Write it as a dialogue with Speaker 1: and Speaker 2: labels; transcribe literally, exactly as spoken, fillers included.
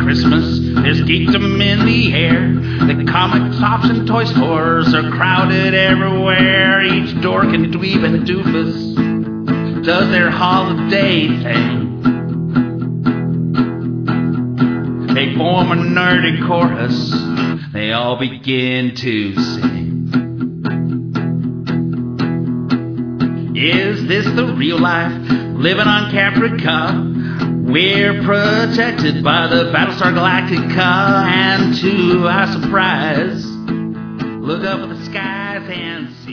Speaker 1: Christmas, there's geekdom in the air. The comic shops and toy stores are crowded everywhere. Each dork and dweeb and doofus does their holiday thing. They form a nerdy chorus, they all begin to sing. Is this the real life, living on Caprica? We're protected by the Battlestar Galactica, and to our surprise, look up at the skies and